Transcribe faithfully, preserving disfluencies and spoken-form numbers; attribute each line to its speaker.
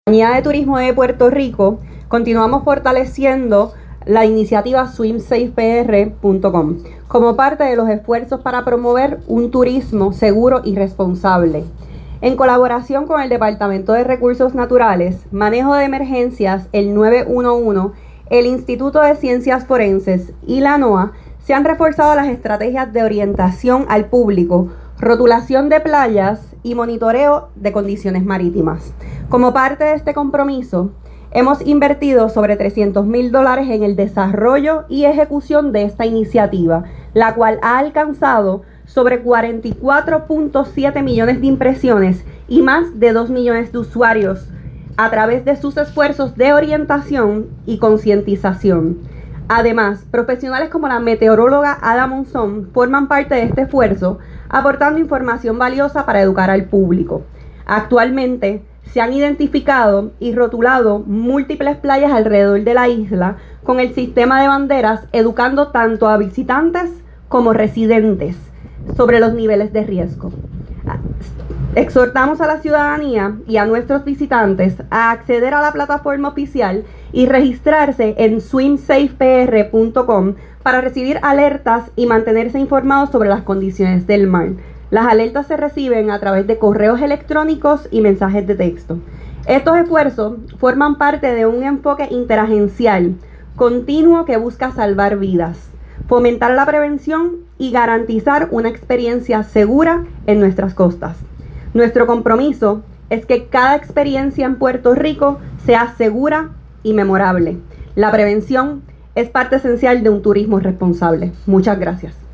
Speaker 1: Compañía de Turismo de Puerto Rico continuamos fortaleciendo la iniciativa swim safe p r punto com como parte de los esfuerzos para promover un turismo seguro y responsable. En colaboración con el Departamento de Recursos Naturales, Manejo de Emergencias, el nueve uno uno, el Instituto de Ciencias Forenses y la NOAA, se han reforzado las estrategias de orientación al público, rotulación de playas y monitoreo de condiciones marítimas. Como parte de este compromiso, hemos invertido sobre trescientos mil dólares en el desarrollo y ejecución de esta iniciativa, la cual ha alcanzado sobre cuarenta y cuatro punto siete millones de impresiones y más de dos millones de usuarios a través de sus esfuerzos de orientación y concientización. Además, profesionales como la meteoróloga Ada Monzón forman parte de este esfuerzo, aportando información valiosa para educar al público. Actualmente, se han identificado y rotulado múltiples playas alrededor de la isla con el sistema de banderas, educando tanto a visitantes como residentes sobre los niveles de riesgo. Exhortamos a la ciudadanía y a nuestros visitantes a acceder a la plataforma oficial y registrarse en swim safe p r punto com para recibir alertas y mantenerse informados sobre las condiciones del mar. Las alertas se reciben a través de correos electrónicos y mensajes de texto. Estos esfuerzos forman parte de un enfoque interagencial continuo que busca salvar vidas, fomentar la prevención y garantizar una experiencia segura en nuestras costas. Nuestro compromiso es que cada experiencia en Puerto Rico sea segura y memorable. La prevención es parte esencial de un turismo responsable. Muchas gracias.